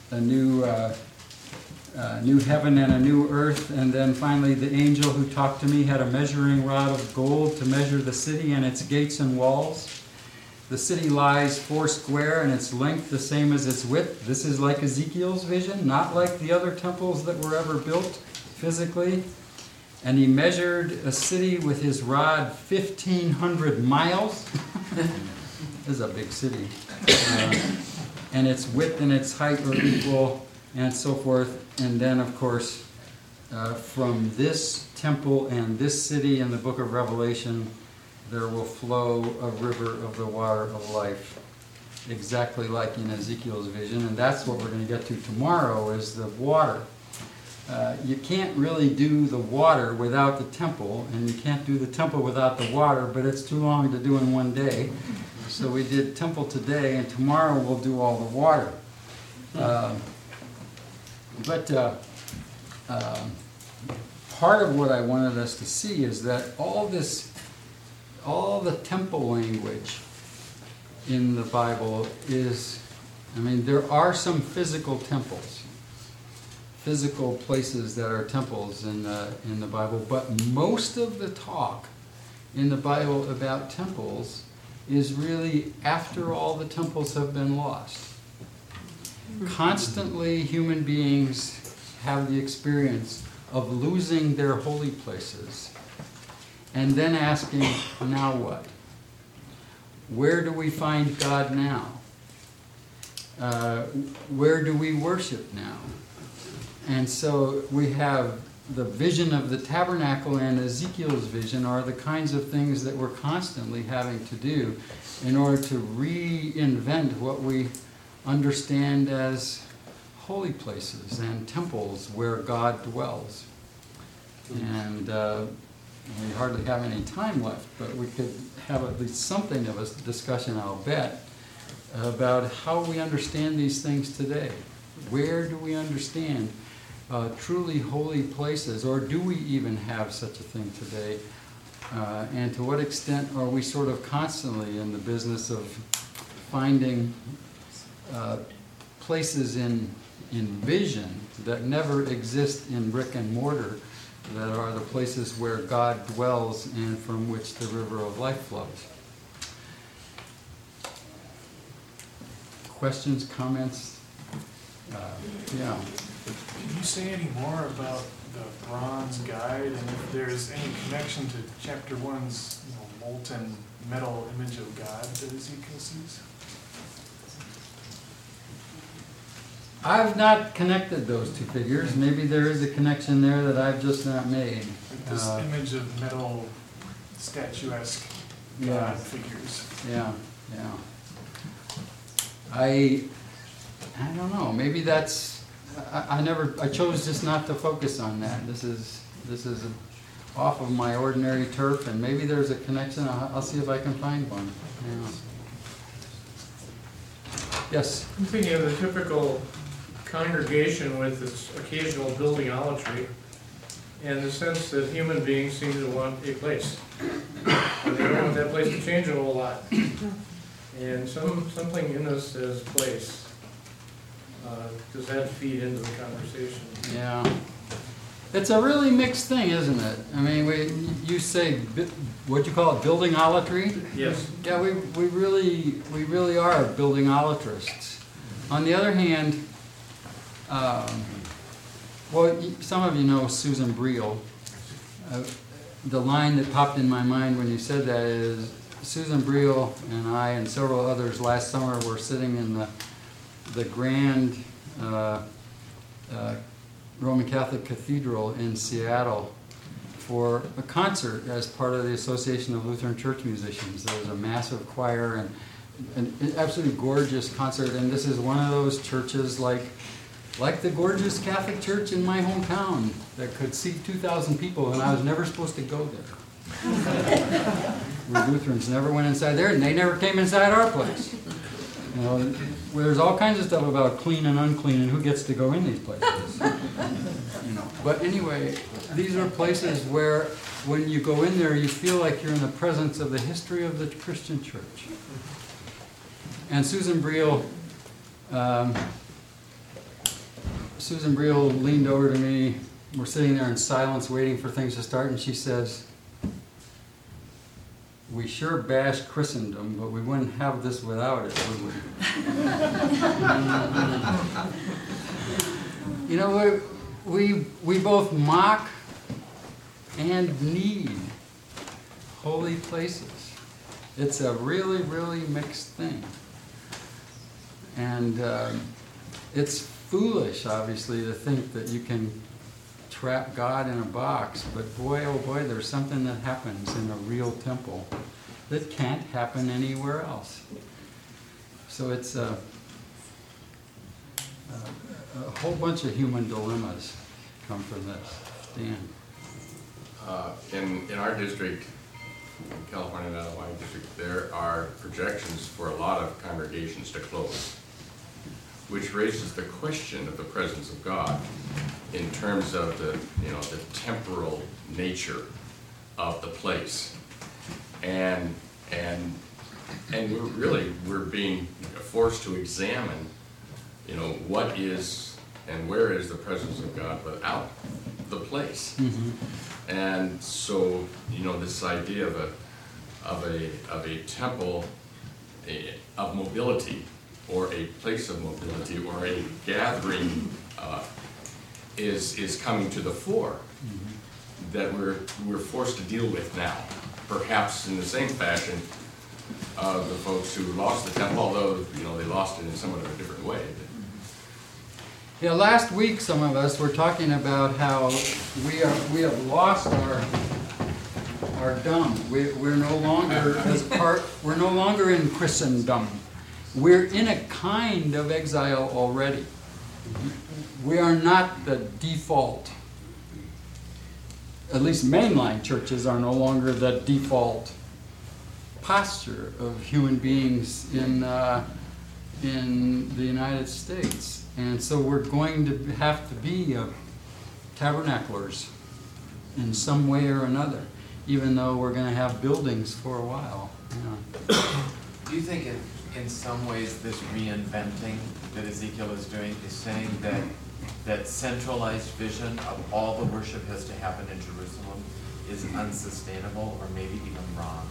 heaven and a new earth. And then finally the angel who talked to me had a measuring rod of gold to measure the city and its gates and walls. The city lies 4 square, and its length the same as its width. This is like Ezekiel's vision, not like the other temples that were ever built physically. And he measured a city with his rod 1,500 miles. This is a big city. And its width and its height are equal, and so forth. And then, of course, from this temple and this city in the book of Revelation, there will flow a river of the water of life, exactly like in Ezekiel's vision. And that's what we're going to get to tomorrow, is the water. You can't really do the water without the temple, and you can't do the temple without the water, but it's too long to do in one day. So we did temple today, and tomorrow we'll do all the water. Part of what I wanted us to see is that all the temple language in the Bible is, there are some physical temples, physical places that are temples in the Bible, but most of the talk in the Bible about temples is really after all the temples have been lost. Constantly, human beings have the experience of losing their holy places and then asking, now what? Where do we find God now? Where do we worship now? And so we have the vision of the tabernacle and Ezekiel's vision are the kinds of things that we're constantly having to do in order to reinvent what we understand as holy places and temples where God dwells. And we hardly have any time left, but we could have at least something of a discussion, I'll bet, about how we understand these things today. Where do we understand truly holy places, or do we even have such a thing today? And to what extent are we sort of constantly in the business of finding places in vision that never exist in brick and mortar, that are the places where God dwells and from which the river of life flows? Questions, comments? Yeah. Can you say any more about the bronze guide, and if there's any connection to chapter 1's molten metal image of God that Ezekiel sees? I've not connected those two figures. Maybe there is a connection there that I've just not made. Like this image of metal statuesque God figures. Yeah. I don't know. Maybe that's. I chose just not to focus on that. This is off of my ordinary turf, and maybe there's a connection. I'll see if I can find one. Yeah. Yes. I'm thinking of the typical congregation with its occasional buildingolatry, and the sense that human beings seem to want a place. And they don't want that place to change a whole lot. And something in us says place. Does that feed into the conversation? Yeah. It's a really mixed thing, isn't it? You say, what'd you call it, buildingolatry? Yes. Yeah, we really are buildingolatrists. On the other hand, some of you know Susan Briel. The line that popped in my mind when you said that is, Susan Briel and I and several others last summer were sitting in the grand Roman Catholic Cathedral in Seattle for a concert as part of the Association of Lutheran Church Musicians. There was a massive choir and an absolutely gorgeous concert, and this is one of those churches like the gorgeous Catholic church in my hometown that could seat 2,000 people, and I was never supposed to go there. We Lutherans never went inside there, and they never came inside our place. Where there's all kinds of stuff about clean and unclean and who gets to go in these places. But anyway, these are places where when you go in there, you feel like you're in the presence of the history of the Christian church. And Susan Briel leaned over to me. We're sitting there in silence waiting for things to start, and she says, "We sure bash Christendom, but we wouldn't have this without it, would we?" We both mock and need holy places. It's a really, really mixed thing. And it's foolish, obviously, to think that you can trap God in a box, but boy, oh boy, there's something that happens in a real temple that can't happen anywhere else. So it's a whole bunch of human dilemmas come from this. Dan? In our district, in California Nevada Hawaii district, there are projections for a lot of congregations to close, which raises the question of the presence of God in terms of the temporal nature of the place, and we're being forced to examine, what is and where is the presence of God without the place. Mm-hmm. And so, this idea of a temple of mobility, or a place of mobility, or a gathering, is coming to the fore, that we're forced to deal with now. Perhaps in the same fashion, the folks who lost the temple, although they lost it in somewhat of a different way. Yeah, last week some of us were talking about how we have lost our dumb. We're no longer we're no longer in Christendom. We're in a kind of exile already. We are not the default. At least mainline churches are no longer the default posture of human beings in the United States. And so we're going to have to be tabernaclers in some way or another, even though we're going to have buildings for a while. Do you think in some ways this reinventing that Ezekiel is doing is saying that centralized vision of all the worship has to happen in Jerusalem is unsustainable, or maybe even wrong?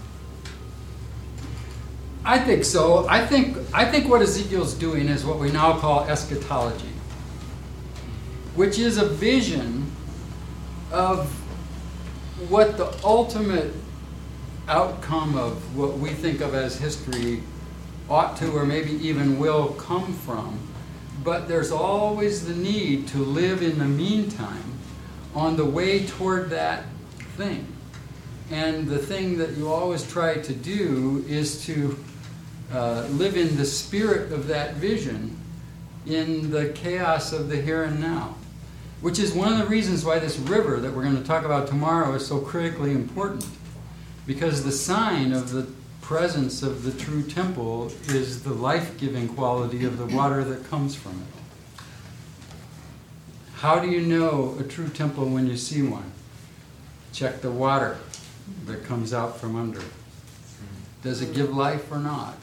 I think so. I think what Ezekiel's doing is what we now call eschatology, which is a vision of what the ultimate outcome of what we think of as history ought to, or maybe even will, come from. But there's always the need to live in the meantime on the way toward that thing. And the thing that you always try to do is to live in the spirit of that vision in the chaos of the here and now, which is one of the reasons why this river that we're going to talk about tomorrow is so critically important, because the sign of the presence of the true temple is the life-giving quality of the water that comes from it. How do you know a true temple when you see one? Check the water that comes out from under. Does it give life or not?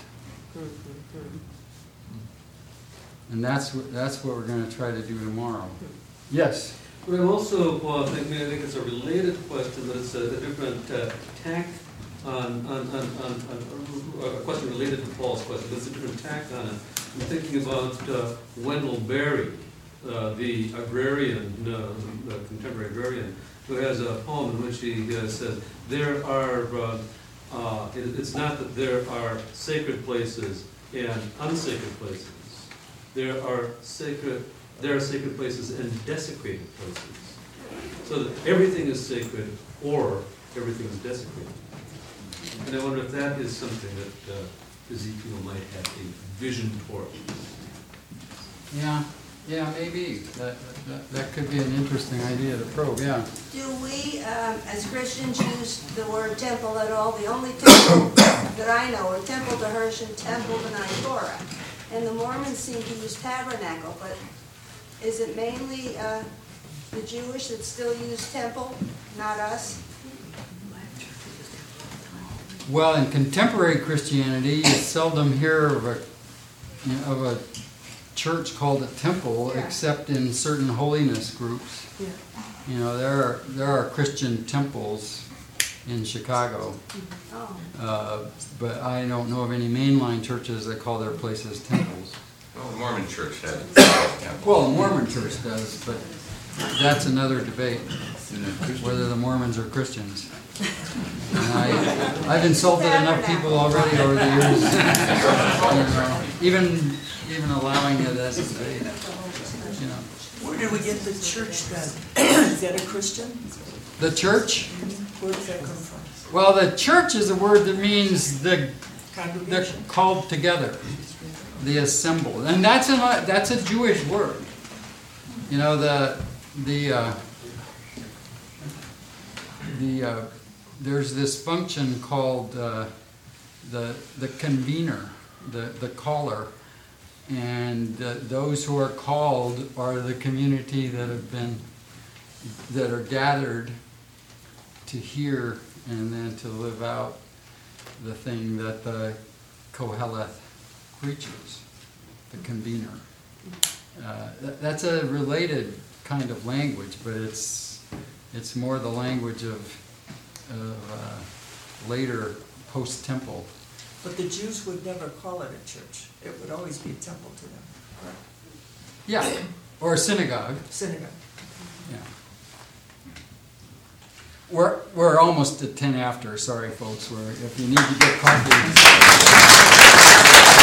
And that's what we're going to try to do tomorrow. Yes? But I'm also, I think it's a related question, but it's a different tack on a question related to Paul's question, but it's a different tack on it. I'm thinking about Wendell Berry, the agrarian, the contemporary agrarian, who has a poem in which he says, there are, it's not that there are sacred places and unsacred places. There are sacred places and desecrated places. So that everything is sacred or everything is desecrated. And I wonder if that is something that Ezekiel might have a vision toward. Yeah, maybe. That could be an interesting idea to probe, yeah. Do we, as Christians, use the word temple at all? The only temple that I know are Temple to Hirsch and Temple to Nitorah. And the Mormons seem to use tabernacle, but is it mainly the Jewish that still use temple, not us? Well, in contemporary Christianity, you seldom hear of a church called a temple, except in certain holiness groups. Yeah. There are Christian temples in Chicago, but I don't know of any mainline churches that call their places temples. Well, the Mormon Church has a temple. Well, the Mormon Church does, but that's another debate, whether the Mormons are Christians. And I've insulted enough people already over the years. Even allowing it as a debate. Where did we get the church then? Is that a Christian? The church? Where does that come from? Well, the church is a word that means the Congregation? called together, the assembled, and that's a Jewish word. There's this function called the convener, the caller, and those who are called are the community that are gathered to hear and then to live out the thing that the Koheleth preaches, the convener. That's a related kind of language, but it's more the language of later post-temple. But the Jews would never call it a church. It would always be a temple to them. Correct? Yeah, or a synagogue. Synagogue. Yeah. We're almost at 10 after. Sorry, folks. If you need to get coffee.